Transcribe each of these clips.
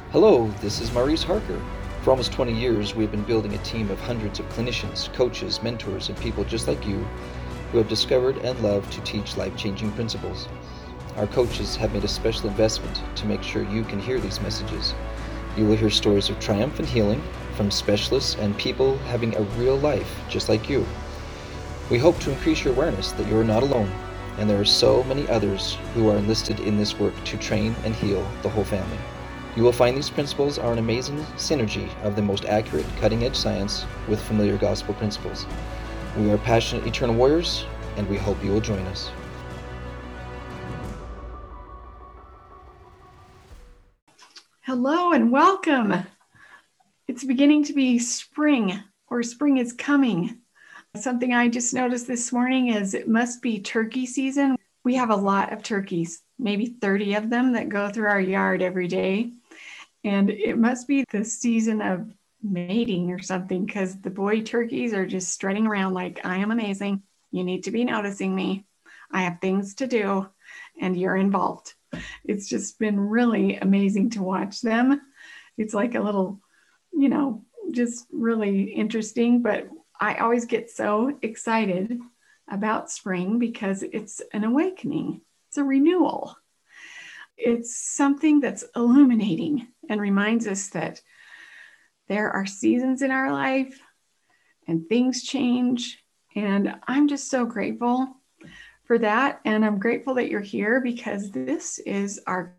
Hello, this is Maurice Harker. For almost 20 years, we have been building a team of hundreds of clinicians, coaches, mentors, and people just like you who have discovered and love to teach life-changing principles. Our coaches have made a special investment to make sure you can hear these messages. You will hear stories of triumph and healing from specialists and people having a real life just like you. We hope to increase your awareness that you are not alone, and there are so many others who are enlisted in this work to train and heal the whole family. You will find these principles are an amazing synergy of the most accurate, cutting-edge science with familiar gospel principles. We are passionate eternal warriors, and we hope you will join us. Hello and welcome. It's beginning to be spring, or spring is coming. Something I just noticed this morning is it must be turkey season. We have a lot of turkeys, maybe 30 of them that go through our yard every day. And it must be the season of mating or something, because the boy turkeys are just strutting around like, I am amazing. You need to be noticing me. I have things to do, and you're involved. It's just been really amazing to watch them. It's like a little, just really interesting. But I always get so excited about spring because it's an awakening. It's a renewal. It's something that's illuminating and reminds us that there are seasons in our life and things change. And I'm just so grateful for that. And I'm grateful that you're here because this is our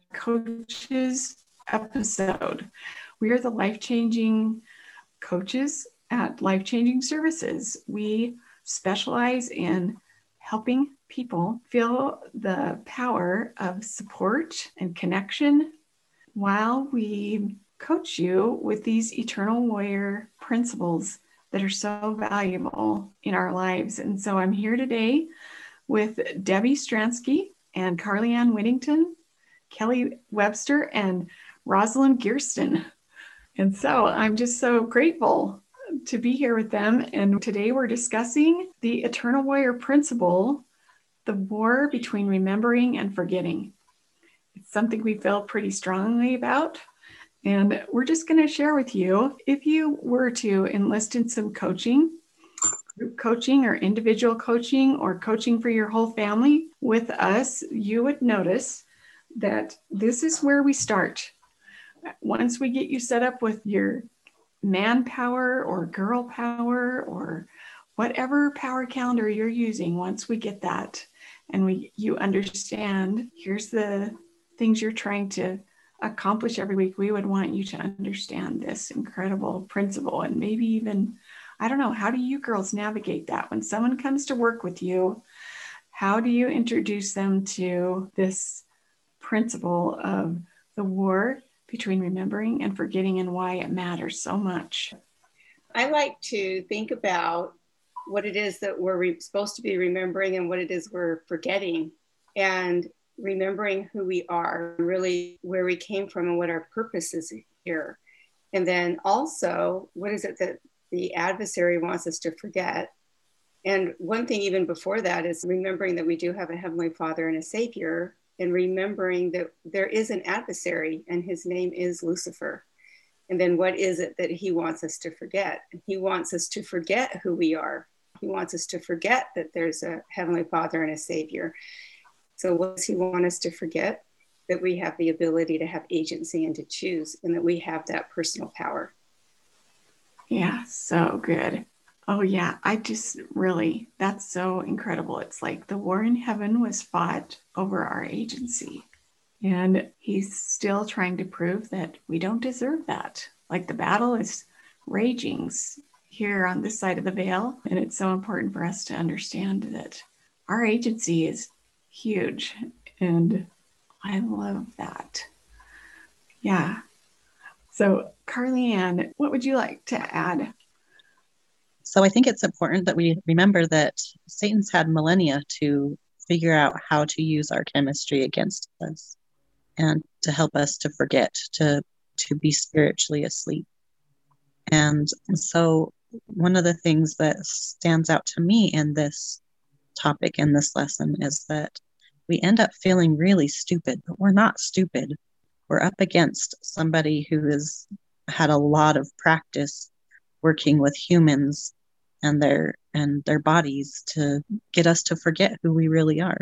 coaches episode. We are the life-changing coaches at Life Changing Services. We specialize in helping people feel the power of support and connection while we coach you with these eternal warrior principles that are so valuable in our lives. And so I'm here today with Debbie Stransky and Carly Ann Whittington, Kelly Webster, and Rosalind Gearston. And so I'm just so grateful to be here with them. And today we're discussing the Eternal Warrior Principle, the war between remembering and forgetting. It's something we feel pretty strongly about. And we're just going to share with you, if you were to enlist in some coaching, group coaching or individual coaching or coaching for your whole family with us, you would notice that this is where we start. Once we get you set up with your manpower or girl power or whatever power calendar you're using, once we get that and you understand, here's the things you're trying to accomplish every week, we would want you to understand this incredible principle. And maybe even, I don't know, how do you girls navigate that? When someone comes to work with you, how do you introduce them to this principle of the war between remembering and forgetting and why it matters so much? I like to think about what it is that we're supposed to be remembering and what it is we're forgetting, and remembering who we are, really where we came from and what our purpose is here. And then also, what is it that the adversary wants us to forget? And one thing even before that is remembering that we do have a Heavenly Father and a Savior, and remembering that there is an adversary and his name is Lucifer. And then what is it that he wants us to forget? He wants us to forget who we are. He wants us to forget that there's a Heavenly Father and a Savior. So what does he want us to forget? That we have the ability to have agency and to choose, and that we have that personal power. Yeah, so good. Oh yeah, that's so incredible. It's like the war in heaven was fought over our agency. And he's still trying to prove that we don't deserve that. Like the battle is raging here on this side of the veil. And it's so important for us to understand that our agency is huge. And I love that. Yeah. So Carly Ann, what would you like to add? So I think it's important that we remember that Satan's had millennia to figure out how to use our chemistry against us and to help us to forget, to be spiritually asleep. And so one of the things that stands out to me in this topic, in this lesson, is that we end up feeling really stupid, but we're not stupid. we're up against somebody who has had a lot of practice working with humans and their bodies to get us to forget who we really are.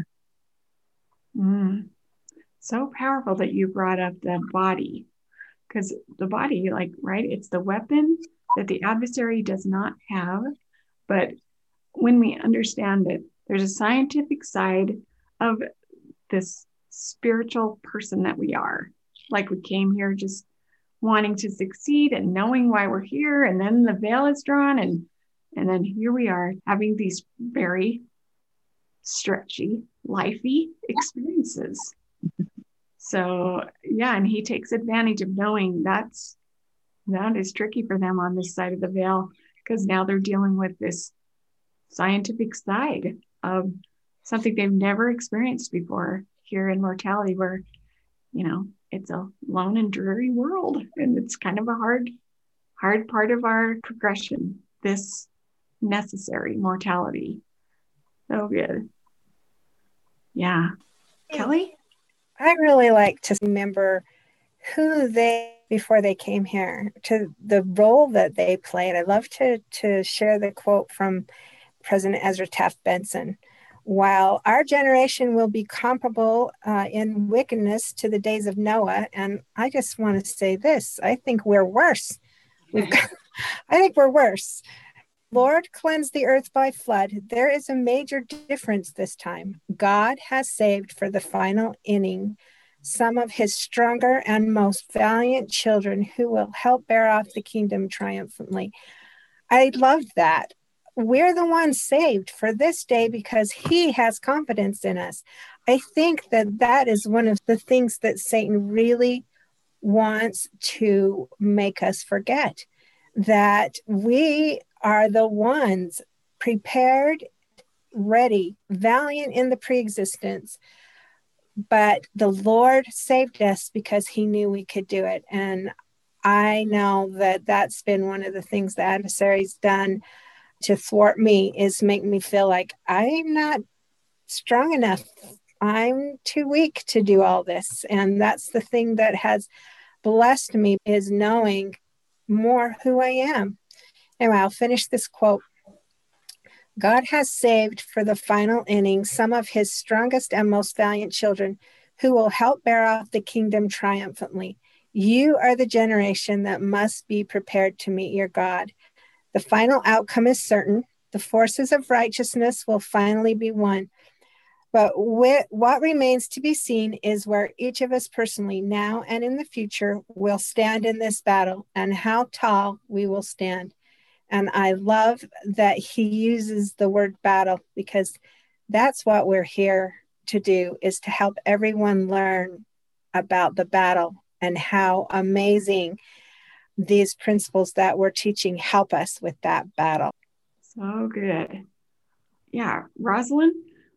So powerful that you brought up the body, because the body, like, right, it's the weapon that the adversary does not have. But when we understand it, there's a scientific side of this spiritual person that we are. Like, we came here just wanting to succeed and knowing why we're here, and then the veil is drawn, and then here we are having these very stretchy, lifey experiences. So yeah, and he takes advantage of knowing that is tricky for them on this side of the veil, because now they're dealing with this scientific side of something they've never experienced before here in mortality, where, it's a lone and dreary world, and it's kind of a hard part of our progression, this necessary mortality. So good. Yeah. Kelly? I really like to remember who they, before they came here, to the role that they played. I love to share the quote from President Ezra Taft Benson. While our generation will be comparable in wickedness to the days of Noah, and I just want to say this, I think we're worse. I think we're worse. Lord cleansed the earth by flood. There is a major difference this time. God has saved for the final inning some of his stronger and most valiant children who will help bear off the kingdom triumphantly. I love that. We're the ones saved for this day because he has confidence in us. I think that is one of the things that Satan really wants to make us forget, that we are the ones prepared, ready, valiant in the preexistence, but the Lord saved us because he knew we could do it. And I know that that's been one of the things the adversary's done to thwart me, is make me feel like I'm not strong enough. I'm too weak to do all this. And that's the thing that has blessed me, is knowing more who I am. Anyway, I'll finish this quote. God has saved for the final inning some of his strongest and most valiant children who will help bear off the kingdom triumphantly. You are the generation that must be prepared to meet your God. The final outcome is certain. The forces of righteousness will finally be won. But what remains to be seen is where each of us personally, now and in the future, will stand in this battle, and how tall we will stand. And I love that he uses the word battle, because that's what we're here to do, is to help everyone learn about the battle and how amazing these principles that we're teaching help us with that battle. So good. Yeah. Rosalind?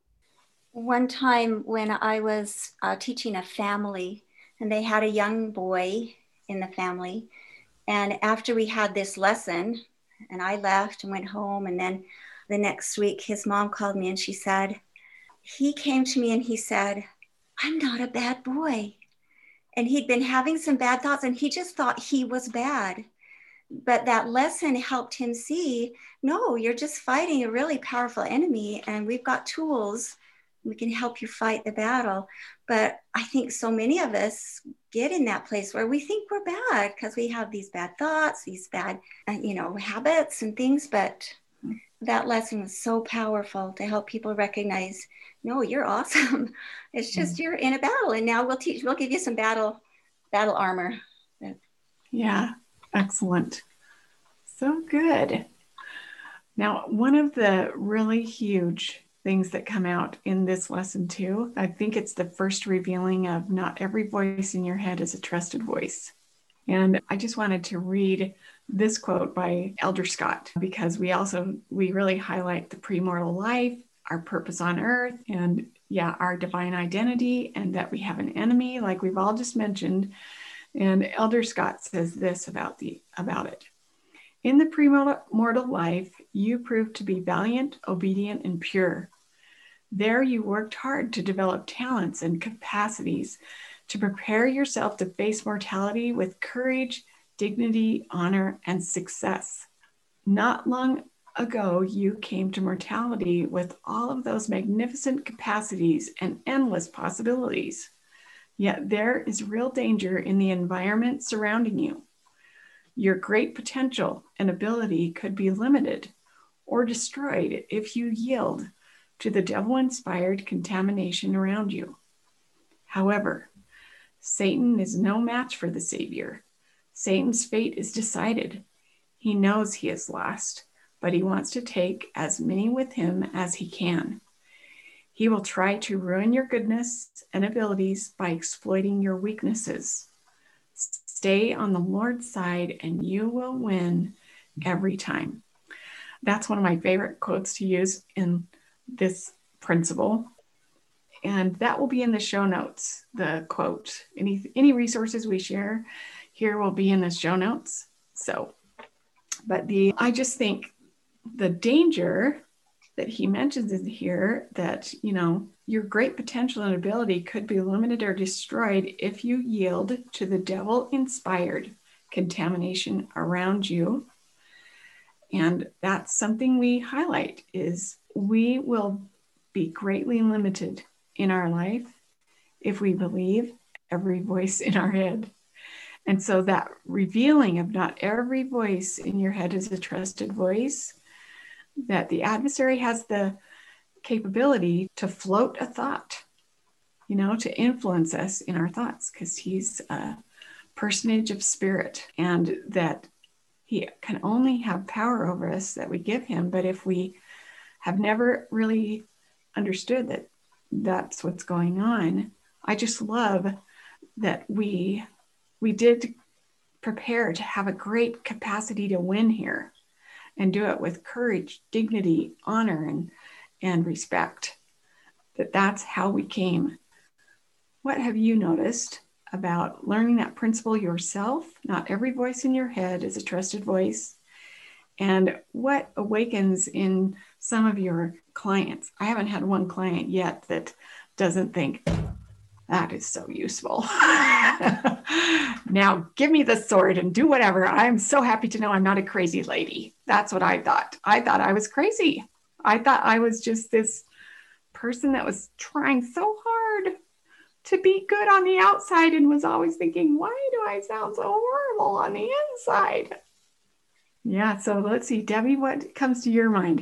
One time when I was teaching a family, and they had a young boy in the family, and after we had this lesson, and I left and went home, and then the next week his mom called me and she said, he came to me and he said, I'm not a bad boy. And he'd been having some bad thoughts, and he just thought he was bad. But that lesson helped him see, no, you're just fighting a really powerful enemy, and we've got tools. We can help you fight the battle. But I think so many of us get in that place where we think we're bad because we have these bad thoughts, these bad, habits and things. But that lesson was so powerful to help people recognize, no, you're awesome. It's just you're in a battle, and now we'll give you some battle armor. Yeah, excellent. So good. Now, one of the really huge things that come out in this lesson too, I think it's the first revealing of not every voice in your head is a trusted voice. And I just wanted to read this quote by Elder Scott, because we really highlight the premortal life, our purpose on earth, and our divine identity, and that we have an enemy, like we've all just mentioned. And Elder Scott says this about it. In the premortal life, you proved to be valiant, obedient, and pure. There you worked hard to develop talents and capacities to prepare yourself to face mortality with courage, dignity, honor, and success. Not long ago, you came to mortality with all of those magnificent capacities and endless possibilities. Yet there is real danger in the environment surrounding you. Your great potential and ability could be limited or destroyed if you yield to the devil-inspired contamination around you. However, Satan is no match for the Savior. Satan's fate is decided. He knows he is lost, but he wants to take as many with him as he can. He will try to ruin your goodness and abilities by exploiting your weaknesses. Stay on the Lord's side and you will win every time. That's one of my favorite quotes to use in this principle. And that will be in the show notes, the quote. Any resources we share here will be in the show notes. I just think the danger that he mentions in here that, your great potential and ability could be limited or destroyed if you yield to the devil-inspired contamination around you. And that's something we highlight is we will be greatly limited in our life if we believe every voice in our head. And so that revealing of not every voice in your head is a trusted voice, that the adversary has the capability to float a thought, to influence us in our thoughts, because he's a personage of spirit, and that he can only have power over us that we give him. But if we have never really understood that that's what's going on, I just love that we did prepare to have a great capacity to win here and do it with courage, dignity, honor, and respect. That's how we came. What have you noticed about learning that principle yourself? Not every voice in your head is a trusted voice. And what awakens in some of your clients? I haven't had one client yet that doesn't think, that is so useful. Now give me the sword and do whatever. I'm so happy to know I'm not a crazy lady. That's what I thought. I thought I was crazy. I thought I was just this person that was trying so hard to be good on the outside and was always thinking, why do I sound so horrible on the inside? Yeah, so let's see, Debbie, what comes to your mind?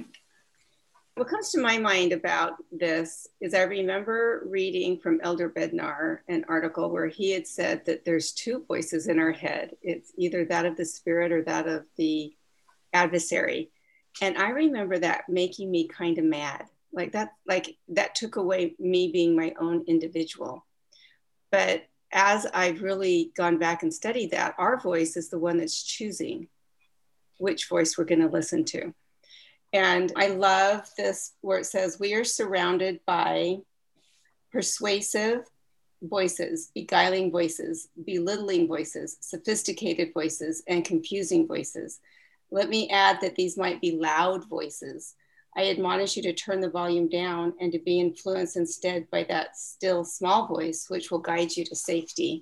What comes to my mind about this is I remember reading from Elder Bednar an article where he had said that there's two voices in our head. It's either that of the spirit or that of the adversary. And I remember that making me kind of mad. Like that took away me being my own individual. But as I've really gone back and studied that, our voice is the one that's choosing which voice we're going to listen to. And I love this where it says, we are surrounded by persuasive voices, beguiling voices, belittling voices, sophisticated voices, and confusing voices. Let me add that these might be loud voices. I admonish you to turn the volume down and to be influenced instead by that still small voice, which will guide you to safety.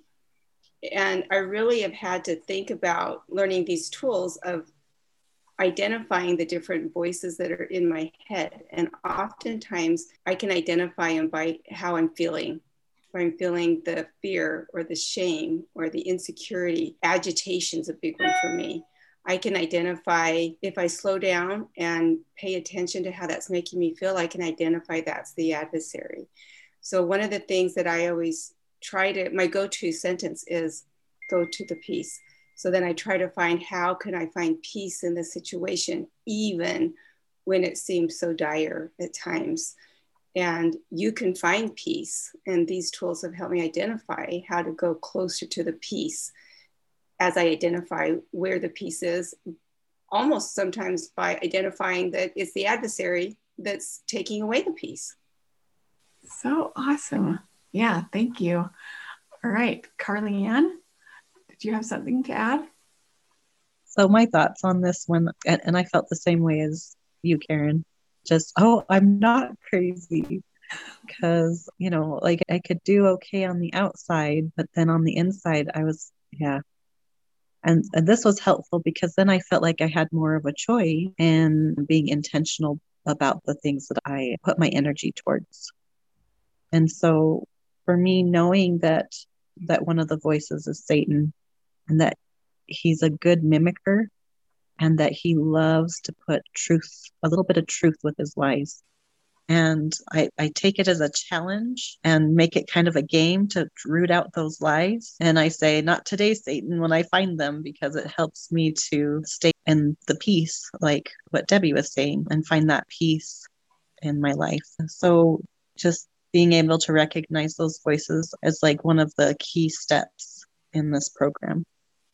And I really have had to think about learning these tools of identifying the different voices that are in my head. And oftentimes I can identify them by how I'm feeling. If I'm feeling the fear or the shame or the insecurity, agitation's a big one for me. I can identify, if I slow down and pay attention to how that's making me feel, I can identify that's the adversary. So one of the things that I always my go-to sentence is, go to the peace. So then I try to find, how can I find peace in the situation, even when it seems so dire at times. And you can find peace. And these tools have helped me identify how to go closer to the peace as I identify where the peace is, almost sometimes by identifying that it's the adversary that's taking away the peace. So awesome. Yeah, thank you. All right, Carly-Ann, did you have something to add? So my thoughts on this one, and I felt the same way as you, Karen. Just, I'm not crazy. because, like I could do okay on the outside, but then on the inside, I was, yeah. And this was helpful because then I felt like I had more of a choice in being intentional about the things that I put my energy towards. And so for me, knowing that one of the voices is Satan and that he's a good mimicker and that he loves to put a little bit of truth with his lies. And I take it as a challenge and make it kind of a game to root out those lies. And I say, not today, Satan, when I find them, because it helps me to stay in the peace, like what Debbie was saying, and find that peace in my life. So just being able to recognize those voices is like one of the key steps in this program.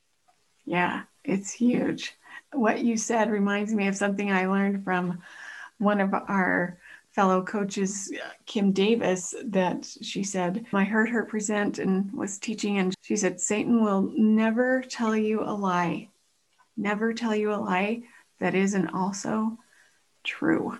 Yeah, it's huge. What you said reminds me of something I learned from one of our fellow coaches, Kim Davis, that she said, I heard her present and was teaching, and she said, Satan will never tell you a lie, never tell you a lie that isn't also true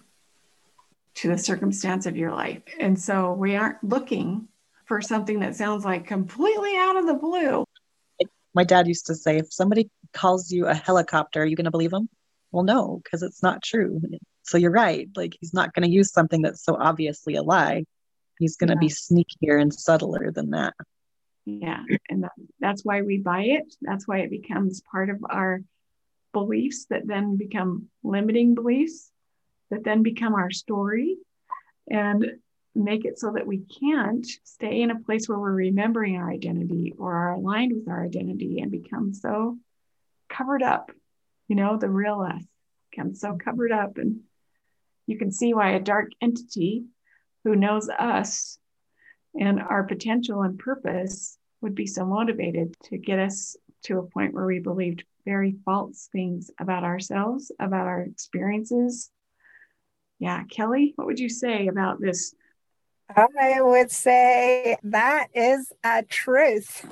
to the circumstance of your life. And so we aren't looking for something that sounds like completely out of the blue. My dad used to say, if somebody calls you a helicopter, are you going to believe them? Well, no, because it's not true. So you're right. Like, he's not going to use something that's so obviously a lie. He's going to be sneakier and subtler than that. Yeah. And that's why we buy it. That's why it becomes part of our beliefs that then become limiting beliefs that then become our story and make it so that we can't stay in a place where we're remembering our identity or are aligned with our identity and become so covered up. The real us becomes so covered up, and you can see why a dark entity who knows us and our potential and purpose would be so motivated to get us to a point where we believed very false things about ourselves, about our experiences. Yeah, Kelly, what would you say about this? I would say that is a truth.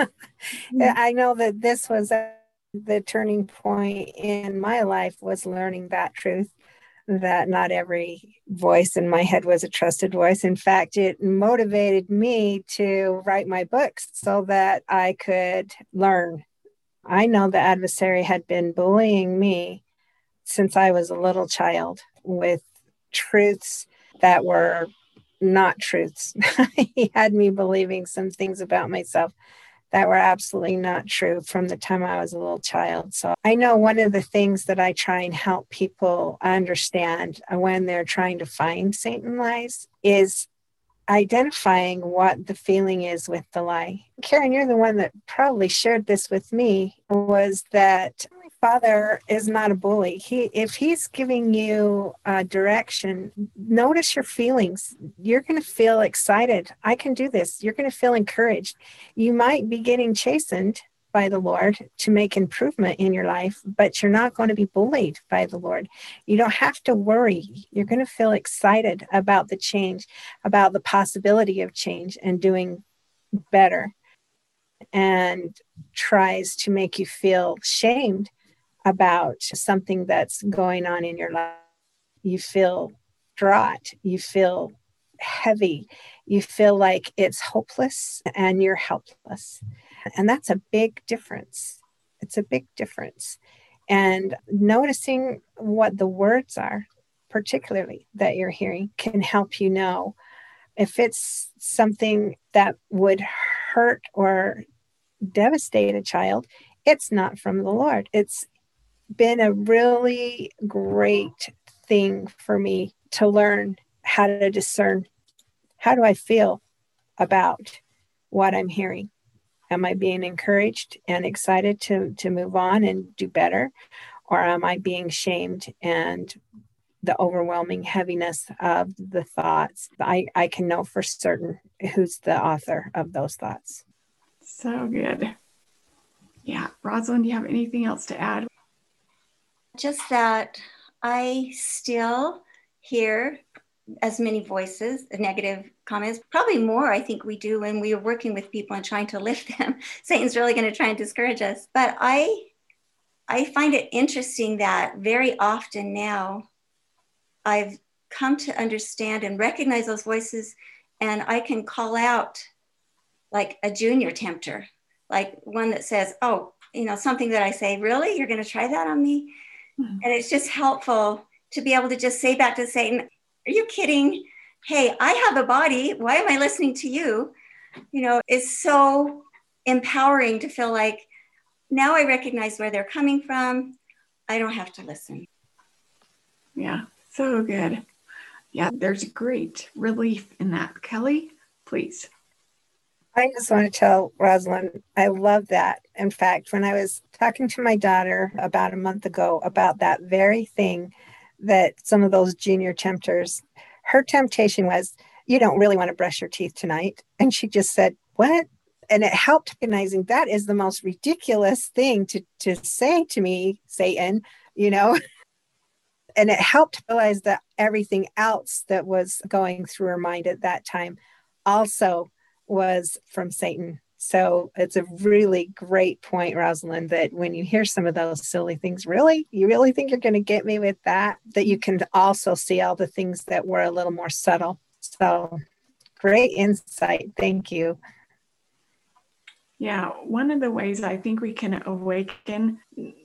I know that this was the turning point in my life, was learning that truth, that not every voice in my head was a trusted voice. In fact, it motivated me to write my books so that I could learn. I know the adversary had been bullying me since I was a little child with truths that were not truths. He had me believing some things about myself that were absolutely not true from the time I was a little child. So I know one of the things that I try and help people understand when they're trying to find Satan lies is identifying what the feeling is with the lie. Karen, you're the one that probably shared this with me, was that my father is not a bully. If he's giving you direction, notice your feelings. You're going to feel excited. I can do this. You're going to feel encouraged. You might be getting chastened by the Lord to make improvement in your life, but you're not going to be bullied by the Lord. You don't have to worry. You're going to feel excited about the change, about the possibility of change and doing better, and tries to make you feel shamed about something that's going on in your life. You feel distraught. You feel heavy. You feel like it's hopeless and you're helpless. And that's a big difference. It's a big difference. And noticing what the words are, particularly that you're hearing, can help you know if it's something that would hurt or devastate a child. It's not from the Lord. It's been a really great thing for me to learn how to discern. How do I feel about what I'm hearing? Am I being encouraged and excited to move on and do better? Or am I being shamed and the overwhelming heaviness of the thoughts? I can know for certain who's the author of those thoughts. So good. Yeah. Rosalind, do you have anything else to add? Just that I still hear as many voices, negative comments, probably more I think we do when we are working with people and trying to lift them. Satan's really going to try and discourage us. But I find it interesting that very often now I've come to understand and recognize those voices And I can call out like a junior tempter, like one that says, oh, something that I say, really? You're going to try that on me? Mm-hmm. And it's just helpful to be able to just say back to Satan, are you kidding? Hey, I have a body. Why am I listening to you? It's so empowering to feel like now I recognize where they're coming from. I don't have to listen. Yeah, so good. Yeah, there's great relief in that. Kelly, please. I just want to tell Rosalind, I love that. In fact, when I was talking to my daughter about a month ago about that very thing, that some of those junior tempters, her temptation was, you don't really want to brush your teeth tonight. And she just said, what? And it helped recognizing that is the most ridiculous thing to say to me, Satan, And it helped realize that everything else that was going through her mind at that time also was from Satan. So it's a really great point, Rosalind, that when you hear some of those silly things, really, you really think you're going to get me with that you can also see all the things that were a little more subtle. So great insight. Thank you. Yeah, one of the ways I think we can awaken,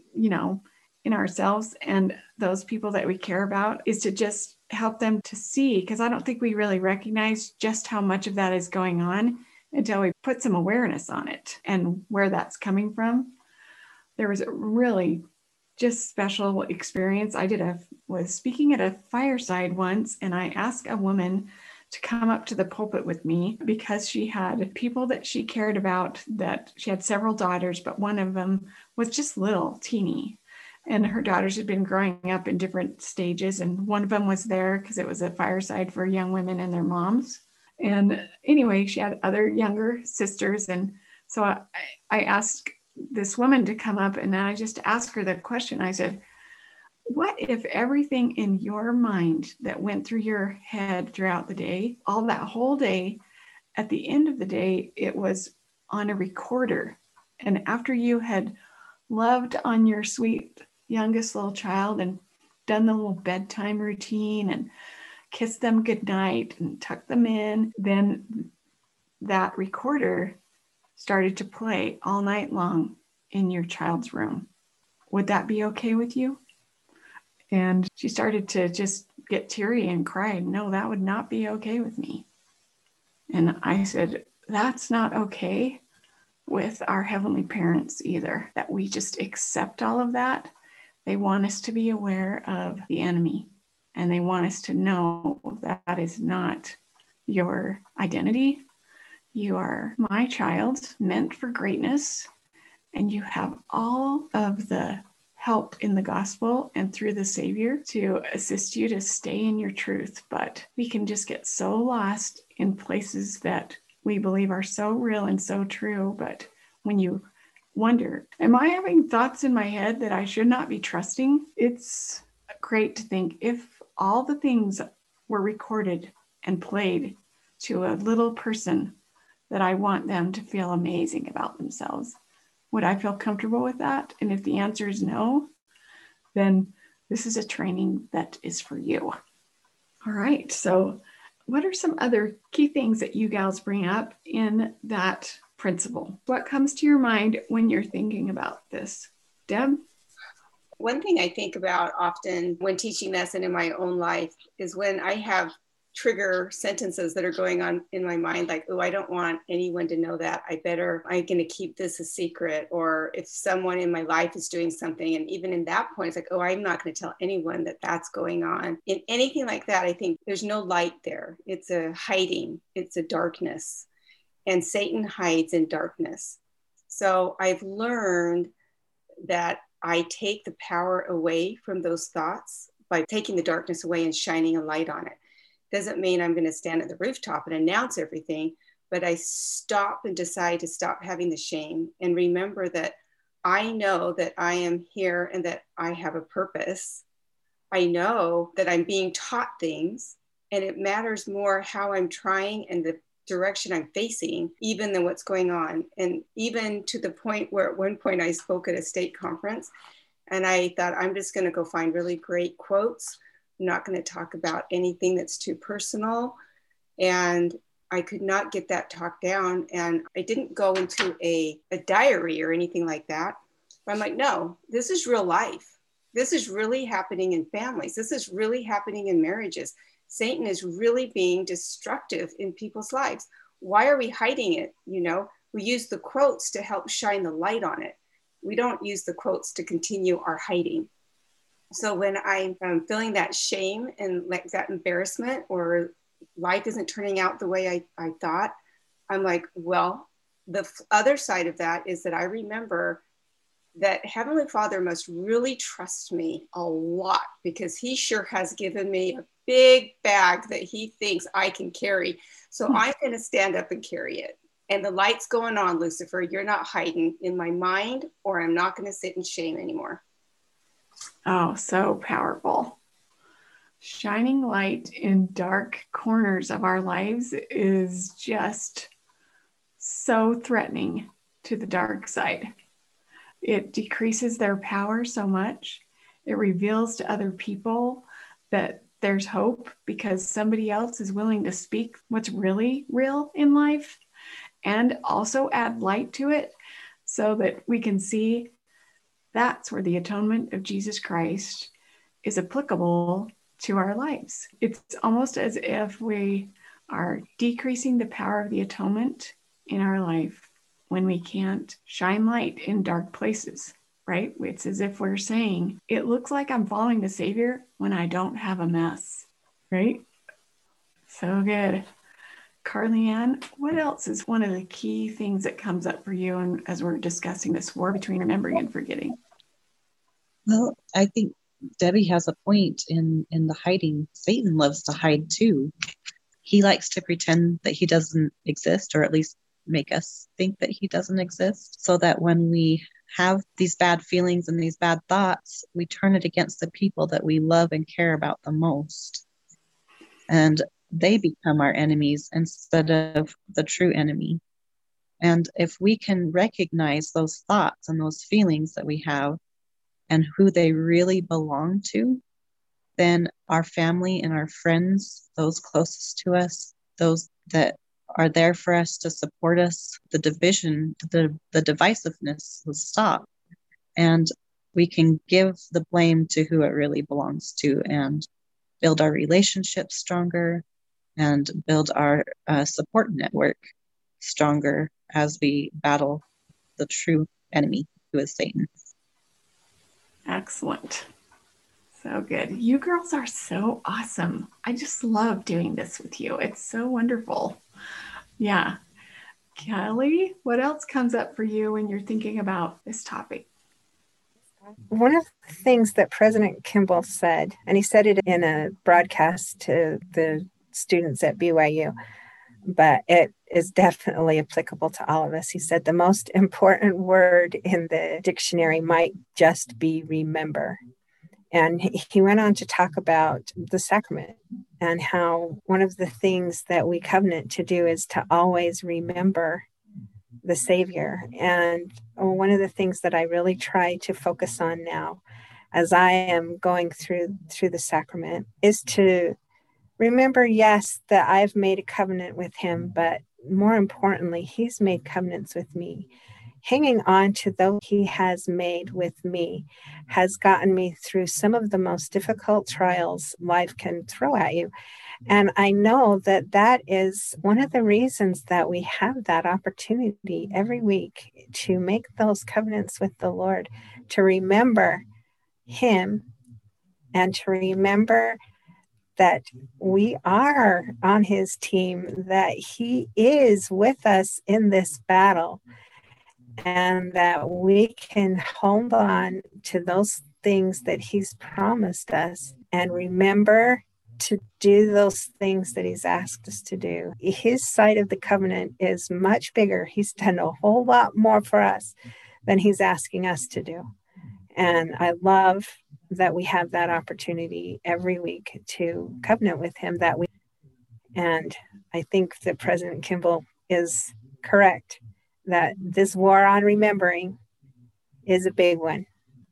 in ourselves and those people that we care about is to just help them to see, because I don't think we really recognize just how much of that is going on until we put some awareness on it and where that's coming from. There was a really just special experience. I was speaking at a fireside once, and I asked a woman to come up to the pulpit with me because she had people that she cared about, that she had several daughters, but one of them was just little, teeny. And her daughters had been growing up in different stages. And one of them was there because it was a fireside for young women and their moms. And anyway, she had other younger sisters. And so I asked this woman to come up, and I just asked her the question. I said, what if everything in your mind that went through your head throughout the day, all that whole day, at the end of the day, it was on a recorder? And after you had loved on your sweet youngest little child and done the little bedtime routine and kissed them goodnight and tucked them in, then that recorder started to play all night long in your child's room. Would that be okay with you? And she started to just get teary and cried, no, that would not be okay with me. And I said, that's not okay with our heavenly parents either, that we just accept all of that. They want us to be aware of the enemy, and they want us to know that is not your identity. You are my child, meant for greatness, and you have all of the help in the gospel and through the Savior to assist you to stay in your truth. But we can just get so lost in places that we believe are so real and so true. But when you wonder, am I having thoughts in my head that I should not be trusting? It's great to think, if all the things were recorded and played to a little person that I want them to feel amazing about themselves, would I feel comfortable with that? And if the answer is no, then this is a training that is for you. All right. So what are some other key things that you gals bring up in that principle? What comes to your mind when you're thinking about this? Deb? One thing I think about often when teaching this and in my own life is when I have trigger sentences that are going on in my mind, like, oh, I don't want anyone to know that. I'm going to keep this a secret. Or if someone in my life is doing something, and even in that point, it's like, oh, I'm not going to tell anyone that that's going on. In anything like that, I think there's no light there. It's a hiding. It's a darkness. And Satan hides in darkness. So I've learned that I take the power away from those thoughts by taking the darkness away and shining a light on it. Doesn't mean I'm going to stand at the rooftop and announce everything, but I stop and decide to stop having the shame and remember that I know that I am here and that I have a purpose. I know that I'm being taught things, and it matters more how I'm trying and the direction I'm facing, even than what's going on. And even to the point where at one point I spoke at a state conference, and I thought, I'm just going to go find really great quotes. I'm not going to talk about anything that's too personal. And I could not get that talk down. And I didn't go into a diary or anything like that. But I'm like, no, this is real life. This is really happening in families. This is really happening in marriages. Satan is really being destructive in people's lives. Why are we hiding it? You know, we use the quotes to help shine the light on it. We don't use the quotes to continue our hiding. So when I'm feeling that shame and like that embarrassment, or life isn't turning out the way I thought, I'm like, well, the other side of that is that I remember that Heavenly Father must really trust me a lot, because he sure has given me a big bag that he thinks I can carry. So I'm going to stand up and carry it. And the light's going on, Lucifer. You're not hiding in my mind, or I'm not going to sit in shame anymore. Oh, so powerful. Shining light in dark corners of our lives is just so threatening to the dark side. It decreases their power so much. It reveals to other people that there's hope because somebody else is willing to speak what's really real in life, and also add light to it so that we can see that's where the atonement of Jesus Christ is applicable to our lives. It's almost as if we are decreasing the power of the atonement in our life when we can't shine light in dark places, right? It's as if we're saying, it looks like I'm following the Savior when I don't have a mess, right? So good. Carly-Ann, what else is one of the key things that comes up for you and as we're discussing this war between remembering and forgetting? Well, I think Debbie has a point in the hiding. Satan loves to hide too. He likes to pretend that he doesn't exist, or at least make us think that he doesn't exist, so that when we have these bad feelings and these bad thoughts, we turn it against the people that we love and care about the most. And they become our enemies instead of the true enemy. And if we can recognize those thoughts and those feelings that we have and who they really belong to, then our family and our friends, those closest to us, those that are there for us to support us, the division, the divisiveness will stop. And we can give the blame to who it really belongs to and build our relationships stronger and build our support network stronger as we battle the true enemy, who is Satan. Excellent. So good. You girls are so awesome. I just love doing this with you. It's so wonderful. Yeah. Kelly, what else comes up for you when you're thinking about this topic? One of the things that President Kimball said, and he said it in a broadcast to the students at BYU, but it is definitely applicable to all of us. He said the most important word in the dictionary might just be remember. And he went on to talk about the sacrament and how one of the things that we covenant to do is to always remember the Savior. And one of the things that I really try to focus on now as I am going through the sacrament is to remember, yes, that I've made a covenant with him, but more importantly, he's made covenants with me. Hanging on to those he has made with me has gotten me through some of the most difficult trials life can throw at you. And I know that that is one of the reasons that we have that opportunity every week to make those covenants with the Lord, to remember him and to remember that we are on his team, that he is with us in this battle, and that we can hold on to those things that he's promised us and remember to do those things that he's asked us to do. His side of the covenant is much bigger. He's done a whole lot more for us than he's asking us to do. And I love that we have that opportunity every week to covenant with him that week. And I think that President Kimball is correct that this war on remembering is a big one.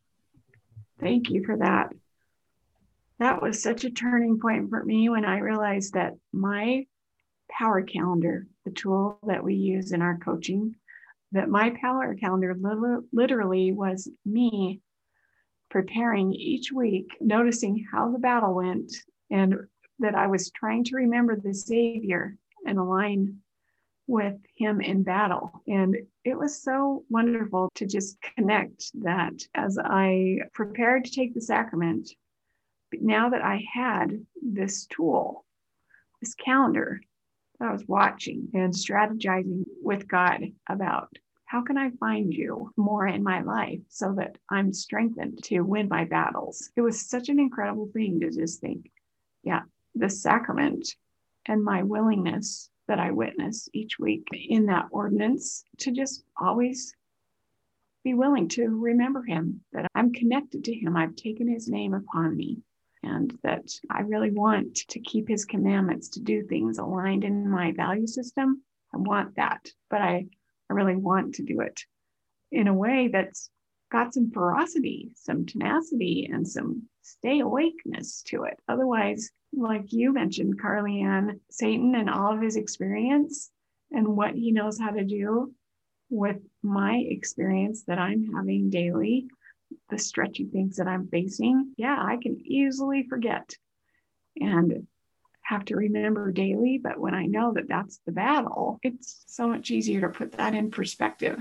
Thank you for that. That was such a turning point for me when I realized that my power calendar, the tool that we use in our coaching, that my power calendar literally was me preparing each week, noticing how the battle went, and that I was trying to remember the Savior and align with him in battle. And it was so wonderful to just connect that as I prepared to take the sacrament, now that I had this tool, this calendar, that I was watching and strategizing with God about how can I find you more in my life so that I'm strengthened to win my battles. It was such an incredible thing to just think, yeah, the sacrament and my willingness that I witness each week in that ordinance to just always be willing to remember him, that I'm connected to him. I've taken his name upon me, and that I really want to keep his commandments, to do things aligned in my value system. I want that, but I really want to do it in a way that's got some ferocity, some tenacity, and some stay awakeness to it. Otherwise, like you mentioned, Carly Ann, Satan and all of his experience and what he knows how to do with my experience that I'm having daily, the stretchy things that I'm facing, yeah, I can easily forget and have to remember daily. But when I know that that's the battle, it's so much easier to put that in perspective.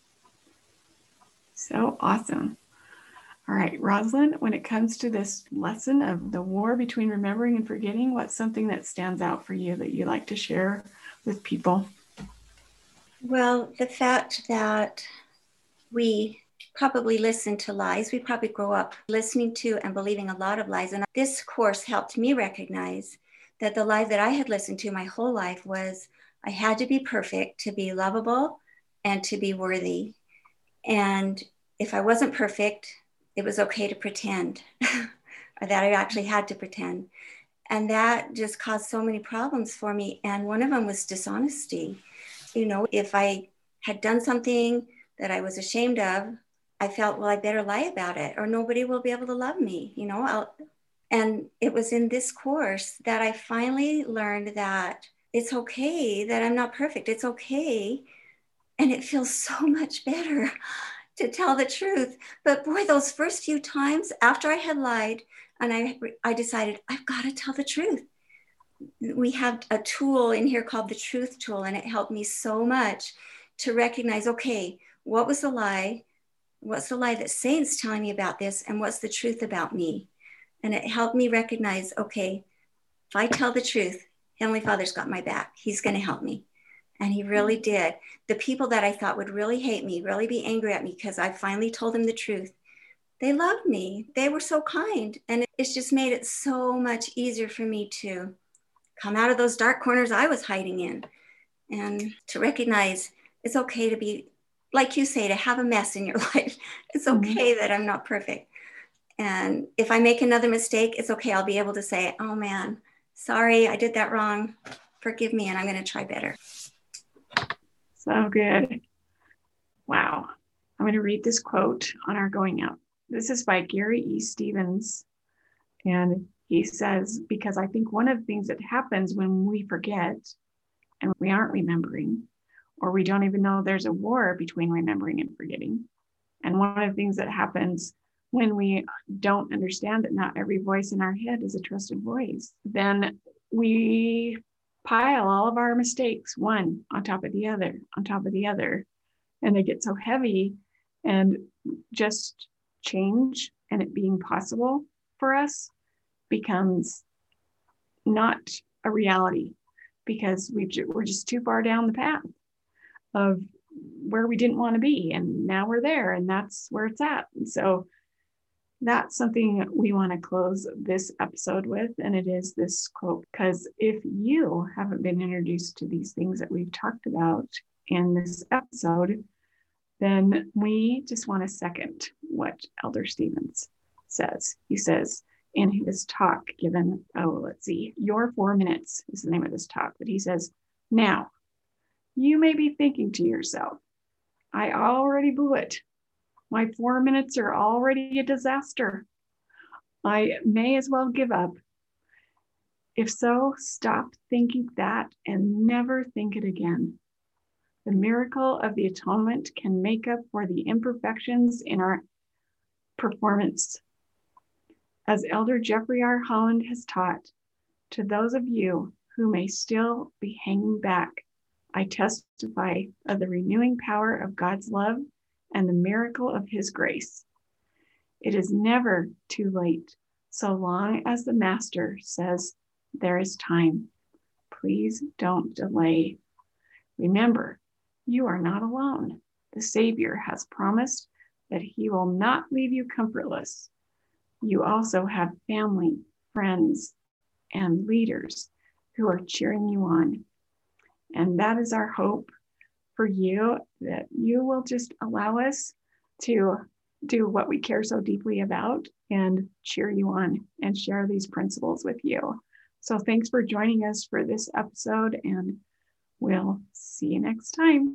So awesome. All right, Rosalind, when it comes to this lesson of the war between remembering and forgetting, what's something that stands out for you that you like to share with people? Well, the fact that we probably listen to lies. We probably grow up listening to and believing a lot of lies. And this course helped me recognize that the lie that I had listened to my whole life was I had to be perfect to be lovable and to be worthy. And if I wasn't perfect, it was okay to pretend, or that I actually had to pretend. And that just caused so many problems for me. And one of them was dishonesty. You know, if I had done something that I was ashamed of, I felt, well, I better lie about it or nobody will be able to love me, you know. And it was in this course that I finally learned that it's okay that I'm not perfect. It's okay. And it feels so much better to tell the truth. But boy, those first few times after I had lied and I decided I've got to tell the truth. We have a tool in here called the truth tool, and it helped me so much to recognize, okay, what was the lie? What's the lie that Satan's telling me about this? And what's the truth about me? And it helped me recognize, okay, if I tell the truth, Heavenly Father's got my back. He's going to help me. And he really did. The people that I thought would really hate me, really be angry at me because I finally told them the truth, they loved me. They were so kind. And it's just made it so much easier for me to come out of those dark corners I was hiding in and to recognize it's okay to be, like you say, to have a mess in your life. It's okay that I'm not perfect. And if I make another mistake, it's okay. I'll be able to say, oh man, sorry, I did that wrong. Forgive me, and I'm going to try better. So good. Wow. I'm going to read this quote on our going out. This is by Gary E. Stevens. And he says, because I think one of the things that happens when we forget and we aren't remembering, or we don't even know there's a war between remembering and forgetting. And one of the things that happens when we don't understand that not every voice in our head is a trusted voice, then we pile all of our mistakes, one on top of the other, on top of the other. And they get so heavy, and just change and it being possible for us becomes not a reality because we're just too far down the path of where we didn't want to be. And now we're there, and that's where it's at. And so that's something we want to close this episode with. And it is this quote, because if you haven't been introduced to these things that we've talked about in this episode, then we just want to second what Elder Stevens says. He says in his talk given, Your 4 Minutes is the name of this talk, but he says, now, you may be thinking to yourself, I already blew it. My 4 minutes are already a disaster. I may as well give up. If so, stop thinking that and never think it again. The miracle of the atonement can make up for the imperfections in our performance. As Elder Jeffrey R. Holland has taught, to those of you who may still be hanging back, I testify of the renewing power of God's love and the miracle of his grace. It is never too late, so long as the Master says there is time. Please don't delay. Remember, you are not alone. The Savior has promised that he will not leave you comfortless. You also have family, friends, and leaders who are cheering you on. And that is our hope for you, that you will just allow us to do what we care so deeply about and cheer you on and share these principles with you. So thanks for joining us for this episode, and we'll see you next time.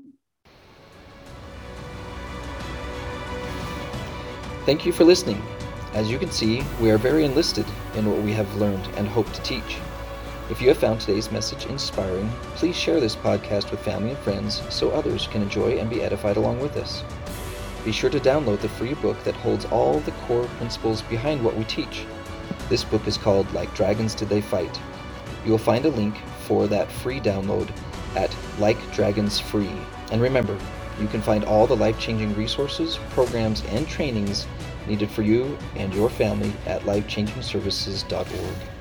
Thank you for listening. As you can see, we are very enlisted in what we have learned and hope to teach. If you have found today's message inspiring, please share this podcast with family and friends so others can enjoy and be edified along with us. Be sure to download the free book that holds all the core principles behind what we teach. This book is called Like Dragons Did They Fight. You will find a link for that free download at Like Dragons Free. And remember, you can find all the life-changing resources, programs, and trainings needed for you and your family at lifechangingservices.org.